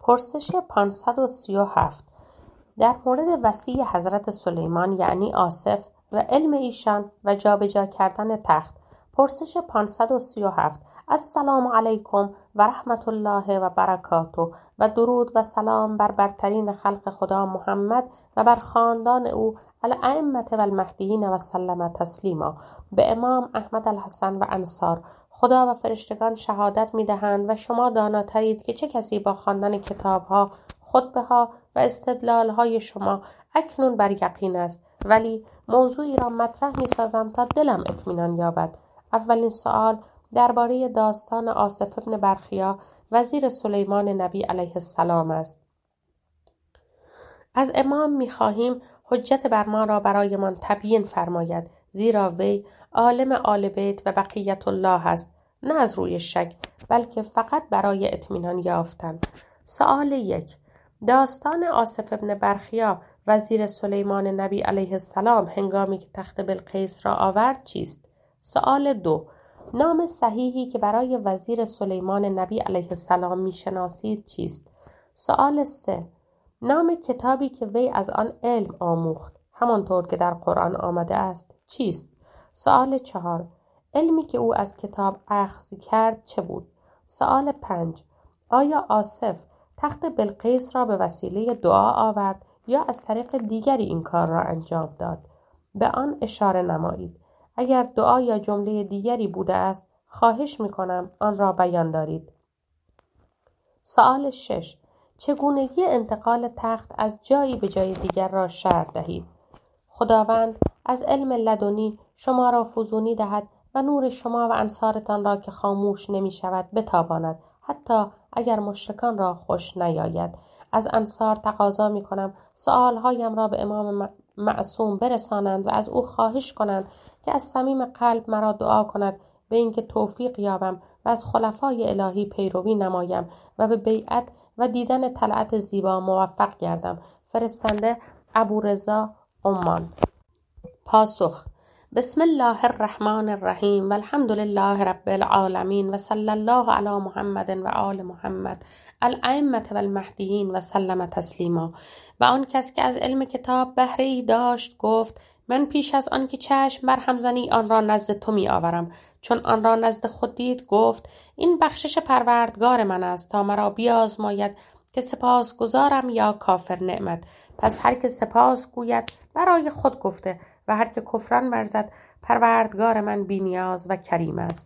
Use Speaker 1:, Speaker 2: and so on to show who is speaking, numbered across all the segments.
Speaker 1: پرسش 537 در مورد وصی حضرت سلیمان یعنی آصف و علم ایشان و جابجا کردن تخت. پرسش 537 السلام علیکم و رحمت الله و برکاته و درود و سلام بر برترین خلق خدا محمد و بر خاندان او الائمة و المهدیین و سلم تسلیما. به امام احمد الحسن و انصار خدا و فرشتگان شهادت می‌دهند و شما داناترید که چه کسی با خواندن کتاب‌ها، خطبه‌ها و استدلال‌های شما اکنون بر یقین است، ولی موضوعی را مطرح می‌سازم تا دلم اطمینان یابد. اولین سوال درباره داستان آصف ابن برخیا وزیر سلیمان نبی علیه السلام است. از امام می‌خواهیم حجت بر ما را برایمان تبیین فرماید، زیرا وی عالم آل بیت و بقیت الله است، نه از روی شک بلکه فقط برای اطمینان یافتن. سوال 1 داستان آصف ابن برخیا وزیر سلیمان نبی علیه السلام هنگامی که تخت بلقیس را آورد چیست؟ سوال 2 نام صحیحی که برای وزیر سلیمان نبی علیه السلام میشناسید چیست؟ سوال 3 نام کتابی که وی از آن علم آموخت همانطور که در قرآن آمده است چیست؟ سوال 4 علمی که او از کتاب اخذ کرد چه بود؟ سوال 5 آیا آصف تخت بلقیس را به وسیله دعا آورد یا از طریق دیگری این کار را انجام داد؟ به آن اشاره نمایید. اگر دعا یا جمله دیگری بوده است خواهش می‌کنم آن را بیان دارید. سوال 6 چگونگی انتقال تخت از جایی به جای دیگر را شرح دهید. خداوند از علم لدنی شما را فزونی دهد و نور شما و انصارتان را که خاموش نمی شود بتاباند، حتی اگر مشرکان را خوش نیاید. از انصار تقاضا می کنم سؤالهایم را به امام معصوم برسانند و از او خواهش کنند که از صمیم قلب مرا دعا کند به اینکه توفیق یابم و از خلفای الهی پیروی نمایم و به بیعت و دیدن طلعت زیبا موفق گردم. فرستنده ابورضا عمان. پاسخ: بسم الله الرحمن الرحیم و الحمد لله رب العالمین و صلی الله علی محمد و آل محمد الائمة و المهدیین و سلم تسلیما. و آن کس که از علم کتاب بهره ای داشت گفت من پیش از آن که چشم برهم زنی آن را نزد تو می آورم. چون آن را نزد خود دید گفت این بخشش پروردگار من است تا مرا بیازماید که سپاس گزارم یا کافر نعمت. پس هر که سپاس گوید برای خود گفته و هر که کفران ورزد پروردگار من بی نیاز و کریم است.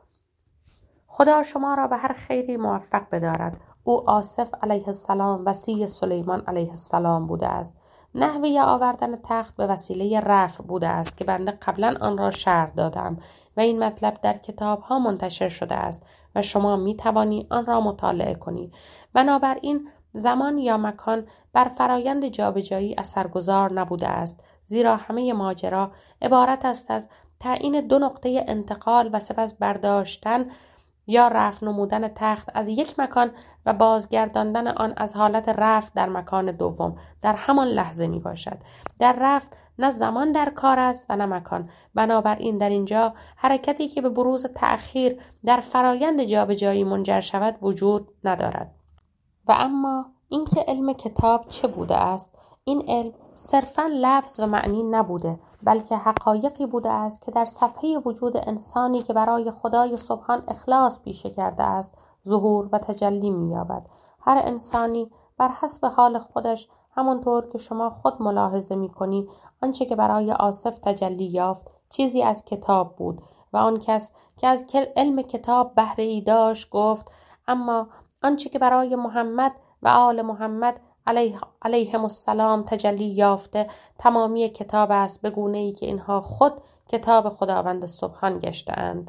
Speaker 1: خدا شما را به هر خیری موفق بدارد. او آصف علیه السلام وصی سلیمان علیه السلام بوده است. نحوه آوردن تخت به وسیله رفع بوده است که بنده قبلا آن را شرح دادم و این مطلب در کتاب ها منتشر شده است و شما می توانی آن را مطالعه کنی. بنابراین زمان یا مکان بر فرایند جابجایی اثرگذار نبوده است، زیرا همه ماجرا عبارت است از تعیین 2 نقطه انتقال و سپس برداشتن یا رفع نمودن تخت از یک مکان و بازگرداندن آن از حالت رفع در مکان دوم در همان لحظه می باشد. در رفع نه زمان در کار است و نه مکان. بنابراین در اینجا حرکتی که به بروز تأخیر در فرایند جابجایی منجر شود وجود ندارد. و اما اینکه علم کتاب چه بوده است، این علم صرفاً لفظ و معنی نبوده بلکه حقایقی بوده است که در صفحه وجود انسانی که برای خدای سبحان اخلاص پیشه کرده است ظهور و تجلی می‌یابد. هر انسانی بر حسب حال خودش همانطور که شما خود ملاحظه می‌کنی آنچه که برای آصف تجلی یافت چیزی از کتاب بود و آن کس که از علم کتاب بهره ای داشت گفت اما آنچه که برای محمد و آل محمد علیهم السلام تجلی یافته تمامی کتاب است، به گونه‌ای که اینها خود کتاب خداوند سبحان گشته‌اند.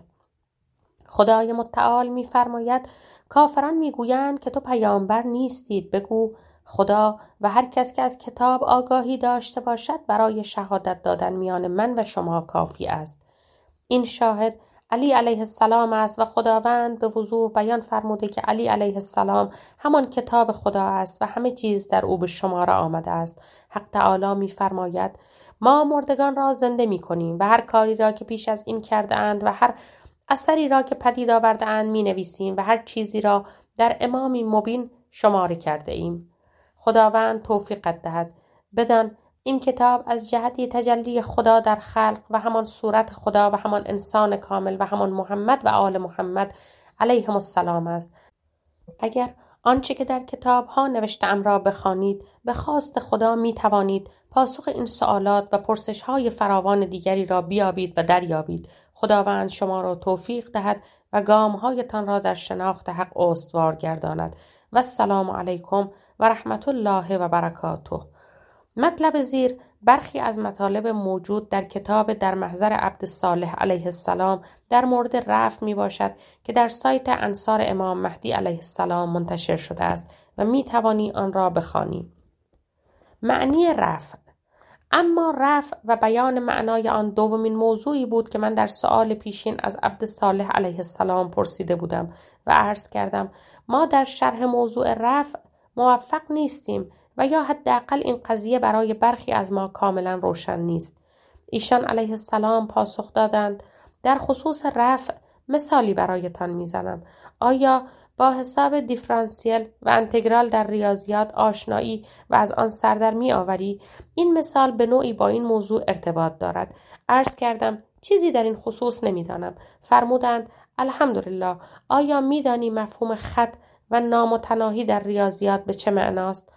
Speaker 1: خدای متعال می‌فرماید کافران می‌گویند که تو پیامبر نیستی. بگو خدا و هر کس که از کتاب آگاهی داشته باشد برای شهادت دادن میان من و شما کافی است. این شاهد علی علیه السلام است و خداوند به وضوح بیان فرموده که علی علیه السلام همان کتاب خدا است و همه چیز در او به شمار آمده است. حق تعالی می فرماید ما مردگان را زنده می کنیم و هر کاری را که پیش از این کرده اند و هر اثری را که پدید آورده اند می نویسیم و هر چیزی را در امامی مبین شماره کرده ایم. خداوند توفیقت دهد. بدان این کتاب از جهتی تجلی خدا در خلق و همان صورت خدا و همان انسان کامل و همان محمد و آل محمد علیهم السلام است. اگر آنچه که در کتاب ها نوشته ام را بخوانید، به خواست خدا می توانید پاسخ این سوالات و پرسش های فراوان دیگری را بیابید و دریابید. خداوند شما را توفیق دهد و گام هایتان را در شناخت حق استوار گرداند. و السلام علیکم و رحمت الله و برکاته. مطلب زیر برخی از مطالب موجود در کتاب در محضر عبدالصالح علیه السلام در مورد رفع می باشد که در سایت انصار امام مهدی علیه السلام منتشر شده است و می توانی آن را بخوانی. معنی رفع. اما رفع و بیان معنای آن دومین موضوعی بود که من در سؤال پیشین از عبدالصالح علیه السلام پرسیده بودم و عرض کردم ما در شرح موضوع رفع موفق نیستیم و یا حداقل این قضیه برای برخی از ما کاملا روشن نیست. ایشان علیه السلام پاسخ دادند در خصوص رفع مثالی برایتان میزنم. آیا با حساب دیفرانسیل و انتگرال در ریاضیات آشنایی و از آن سر در می آوری؟ این مثال به نوعی با این موضوع ارتباط دارد. عرض کردم چیزی در این خصوص نمیدانم. فرمودند الحمدلله. آیا میدانی مفهوم خط و نامتناهی در ریاضیات به چه معناست؟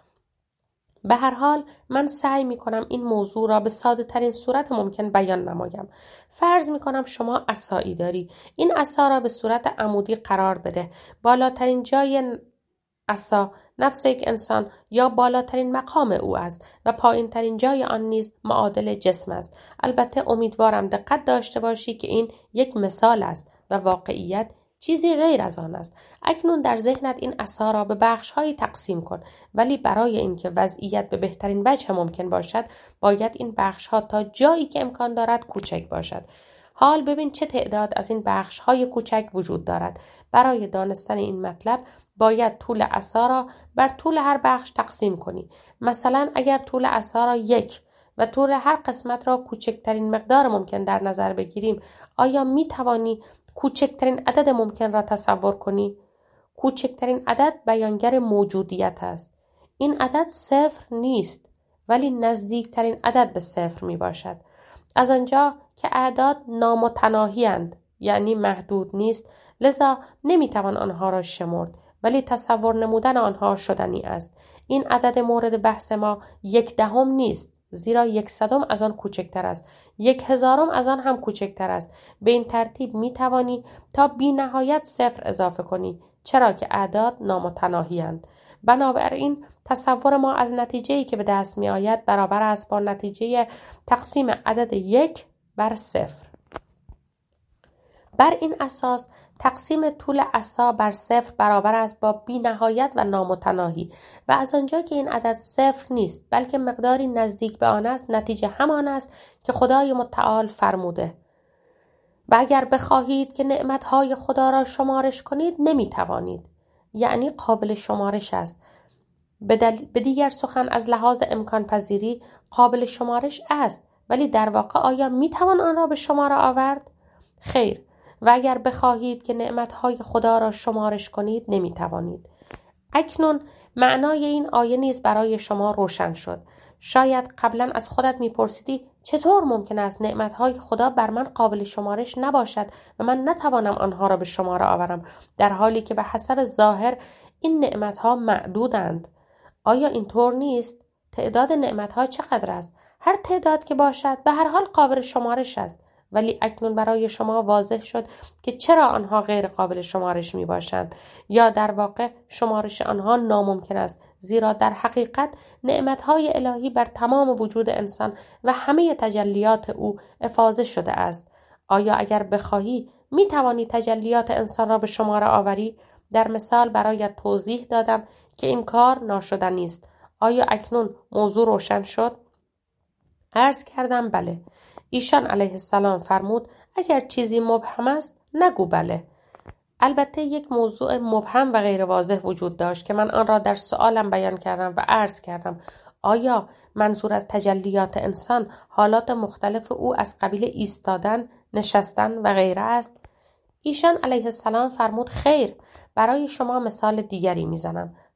Speaker 1: به هر حال من سعی می کنم این موضوع را به ساده ترین صورت ممکن بیان نمایم. فرض می کنم شما عصایی داری. این عصا را به صورت عمودی قرار بده. بالاترین جای عصا نفس یک انسان یا بالاترین مقام او است و پایین ترین جای آن نیز معادل جسم است. البته امیدوارم دقت داشته باشی که این یک مثال است و واقعیت چیزی غیر از آن است. اکنون در ذهنت این عصا را به بخش‌هایی تقسیم کن، ولی برای اینکه وضعیت به بهترین وجه ممکن باشد باید این بخش‌ها تا جایی که امکان دارد کوچک باشد. حال ببین چه تعداد از این بخش‌های کوچک وجود دارد. برای دانستن این مطلب باید طول عصا را بر طول هر بخش تقسیم کنی. مثلا اگر طول عصا را 1 و طول هر قسمت را کوچکترین مقدار ممکن در نظر بگیریم، آیا می توانی کوچکترین عدد ممکن را تصور کنی؟ کوچکترین عدد بیانگر موجودیت است. این عدد 0 نیست، ولی نزدیکترین عدد به 0 می باشد. از آنجا که اعداد نامتناهی اند، یعنی محدود نیست، لذا نمی توان آنها را شمرد، ولی تصور نمودن آنها شدنی است. این عدد مورد بحث ما 1/10 نیست، زیرا 1/100 از آن کوچکتر است. 1/1000 از آن هم کوچکتر است. به این ترتیب می توانی تا بی نهایت 0 اضافه کنی، چرا که اعداد نامتناهی اند. بنابراین تصور ما از نتیجه‌ای که به دست می آید برابر است با نتیجه تقسیم عدد 1 بر 0. بر این اساس تقسیم طول عصا بر 0 برابر است با بی نهایت و نامتناهی و از آنجا که این عدد 0 نیست بلکه مقداری نزدیک به آن است، نتیجه همان است که خدای متعال فرموده و اگر بخواهید که نعمتهای خدا را شمارش کنید نمی توانید. یعنی قابل شمارش است. به دیگر سخن از لحاظ امکان پذیری قابل شمارش است، ولی در واقع آیا می توان آن را به شمار آورد؟ خیر. و اگر بخواهید که نعمتهای خدا را شمارش کنید نمی توانید. اکنون معنای این آیه نیز برای شما روشن شد. شاید قبلا از خودت می پرسیدی چطور ممکن است نعمتهای خدا بر من قابل شمارش نباشد و من نتوانم آنها را به شمار آورم، در حالی که به حسب ظاهر این نعمتها معدودند. آیا اینطور نیست؟ تعداد نعمتها چقدر است؟ هر تعداد که باشد به هر حال قابل شمارش است. ولی اکنون برای شما واضح شد که چرا آنها غیر قابل شمارش می باشند، یا در واقع شمارش آنها ناممکن است، زیرا در حقیقت نعمتهای الهی بر تمام وجود انسان و همه تجلیات او افاضه شده است. آیا اگر بخواهی می توانی تجلیات انسان را به شمار آوری؟ در مثال برایت توضیح دادم که این کار ناشدنی است. آیا اکنون موضوع روشن شد؟ عرض کردم بله. ایشان علیه السلام فرمود اگر چیزی مبهم است نگو بله. البته یک موضوع مبهم و غیر واضح وجود داشت که من آن را در سؤالم بیان کردم و عرض کردم آیا منظور از تجلیات انسان حالات مختلف او از قبیل ایستادن، نشستن و غیره است؟ ایشان علیه السلام فرمود خیر، برای شما مثال دیگری میزنم.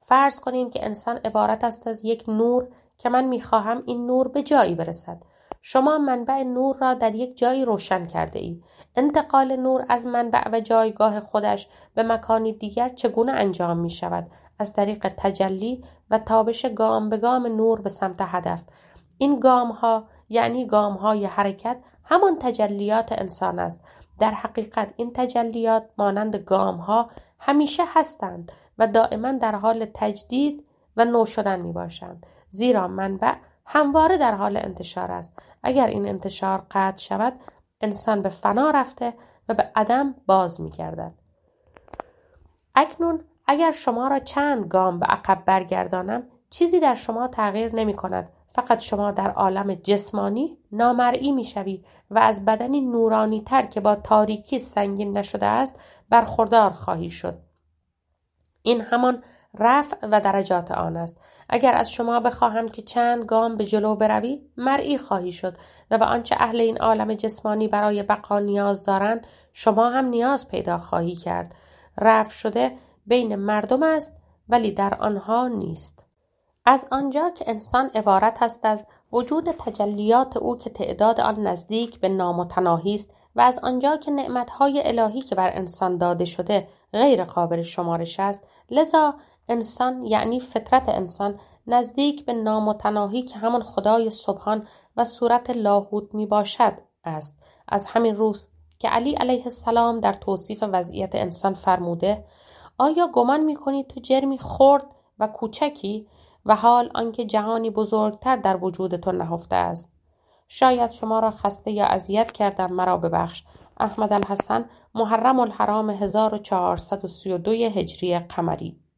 Speaker 1: فرض کنیم که انسان عبارت است از یک نور که من میخواهم این نور به جایی برسد. شما منبع نور را در یک جایی روشن کرده ای. انتقال نور از منبع و جایگاه خودش به مکانی دیگر چگونه انجام می شود؟ از طریق تجلی و تابش گام به گام نور به سمت هدف. این گام ها یعنی گام های حرکت همان تجلیات انسان است. در حقیقت این تجلیات مانند گام ها همیشه هستند و دائما در حال تجدید و نو شدن می باشند. زیرا منبع همواره در حال انتشار است. اگر این انتشار قطع شود، انسان به فنا رفته و به عدم باز می گردد. اکنون اگر شما را چند گام به عقب برگردانم، چیزی در شما تغییر نمی کند. فقط شما در عالم جسمانی نامرئی می شوی و از بدنی نورانی تر که با تاریکی سنگین نشده است برخوردار خواهی شد. این همان رفع و درجات آن است. اگر از شما بخواهم که چند گام به جلو بروی، مرئی خواهی شد و به آنچه اهل این عالم جسمانی برای بقا نیاز دارند شما هم نیاز پیدا خواهی کرد. رفع شده بین مردم است ولی در آنها نیست. از آنجا که انسان عبارت است از وجود تجلیات او که تعداد آن نزدیک به نامتناهی است و از آنجا که نعمتهای الهی که بر انسان داده شده غیر قابل شمارش است، لذا انسان یعنی فطرت انسان نزدیک به نامتناهی که همان خدای سبحان و صورت لاهوت می باشد است. از همین روز که علی علیه السلام در توصیف وضعیت انسان فرموده: آیا گمان می کنی تو جرمی خرد و کوچکی و حال آنکه جهانی بزرگتر در وجود تو نهفته است؟ شاید شما را خسته یا اذیت کردم، مرا ببخش. احمد الحسن، محرم الحرام 1432 هجری قمری.